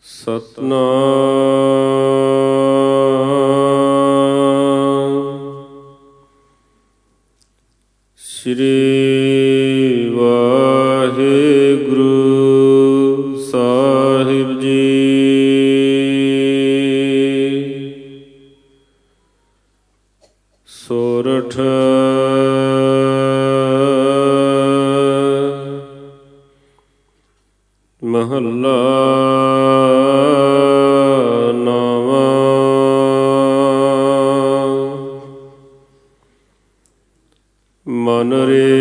ਸਤਿਨਾਮ ਸ੍ਰੀ ਵਾਹਿਗੁਰੂ ਸਾਹਿਬ ਜੀ। ਸੋਰਠ ਮਹੱਲਾ ਨਾਵਾਂ। ਮਨ ਰੇ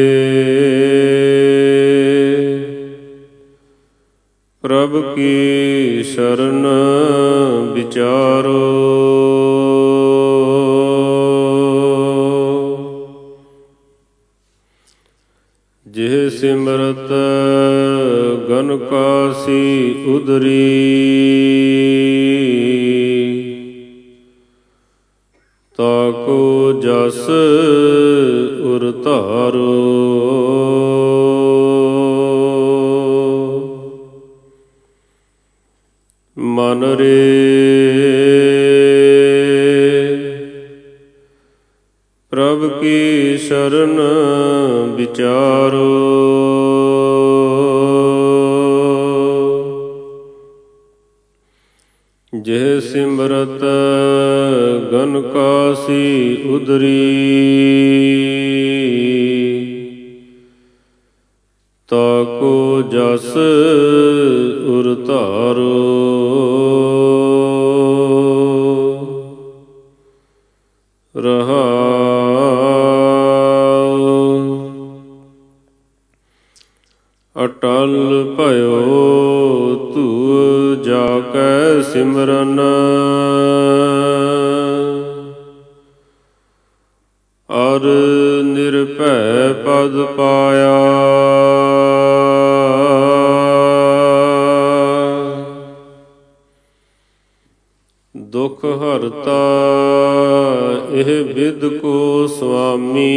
ਪ੍ਰਭ ਕੀ ਸ਼ਰਨ ਵਿਚਾਰੋ। ਜਿਹ ਸਿਮਰਤ ਗਨ ਕਾਸੀ ਉਦਰੀ। ਤਾਕੋ ਜਸ ਉਰ ਧਾਰੋ। ਮਨ ਰੇ ਪ੍ਰਭ ਕੀ ਸ਼ਰਨ ਵਿਚਾਰੋ। ਜਿਹ ਸਿਮਰਤ ਗਨ ਕਾਸੀ ਉਦਰੀ। ਤਾਕੋ ਜਸ ਉਰ ਧਾਰੋ। ਰਹਾਉ। ਅਟਲ ਭਇਓ ਧੂਹ ਜਾ ਕੈ ਸਿਮਰਨ। ਅਰ ਨਿਰਭੈ ਪਦ ਪਾਇਆ। ਦੁਖ ਹਰਤਾ ਇਹ ਬਿਦ ਕੋ ਸੁਆਮੀ।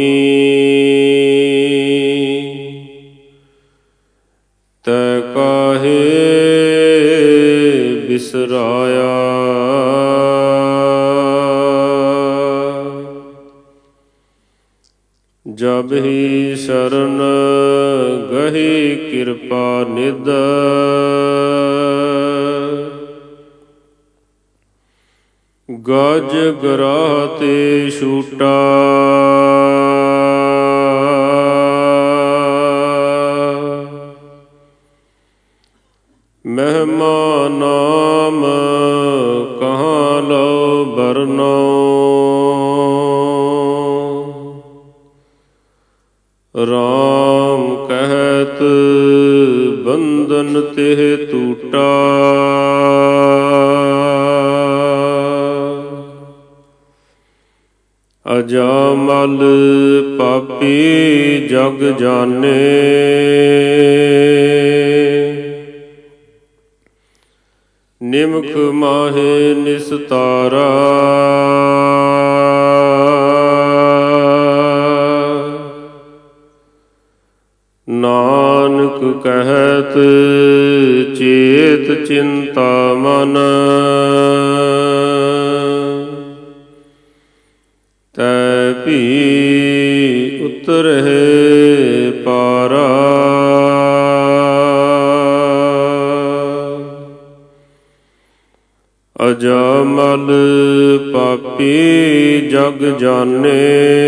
ਤੈ ਕਾਹੇ ਬਿਸਰਾਇਆ। ਜਬ ਹੀ ਸ਼ਰਨ ਗਹੀ ਕਿਰਪਾ ਨਿਧ। ਗਜ ਗਰਾਹ ਤੇ ਛੂਟਾ। ਮਹਿਮਾ ਨਾਮ ਕਹਾਂ ਲਉ ਬਰਨਉ। ਰਾਮ ਕਹਿਤ ਬੰਧਨ ਤਿਹ ਟੂਟਾ। ਅਜਾਮਲ ਪਾਪੀ ਜਗ ਜਾਨੇ। ਨਿਮਖ ਮਾਹੇ ਨਿਸਤਾਰਾ। ਨਾਨਕ ਕਹਿਤ ਚੇਤ ਚਿੰਤਾ ਮਨ। ਤੈ ਭੀ ਉਤਰਹਿ ਪਾਰਾ। ਅਜਾਮਲ ਪਾਪੀ ਜਗ ਜਾਨੇ।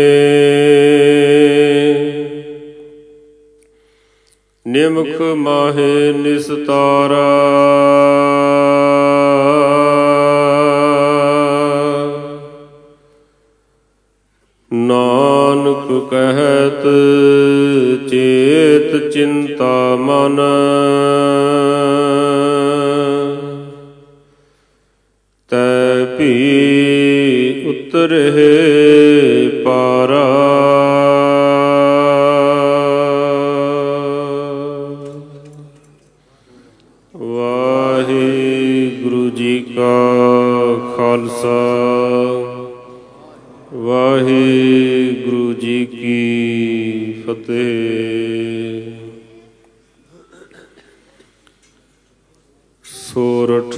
ਨਿਮਖ ਮਾਹੇ ਨਿਸਤਾਰਾ। ਨਾਨਕ ਕਹਿਤ ਚੇਤ ਚਿੰਤਾ ਮਨ। ਤੈ ਭੀ ਉਤਰਹਿ ਪਾਰਾ। ਵਾਹਿਗੁਰੂ ਜੀ ਕਾ ਖਾਲਸਾ ਵਾਹਿਗੁਰੂ ਜੀ ਕੀ ਫਤਿਹ। ਸੋਰਠ।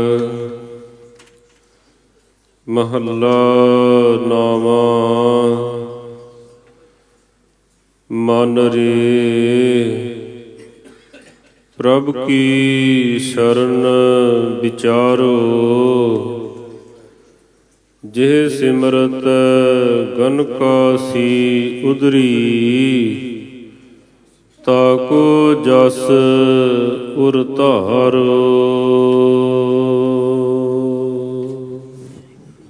ਮਹੱਲਾ ਨਾਵਾਂ। ਮਨ ਰੇ ਪ੍ਰਭ ਕੀ ਸ਼ਰਨ ਵਿਚਾਰੋ, ਜਿਹ ਸਿਮਰਤ ਗਨ ਕਾ ਸੀ ਉਦਰੀ, ਤਾਕੋ ਜਸ ਉਰ ਧਾਰੋ।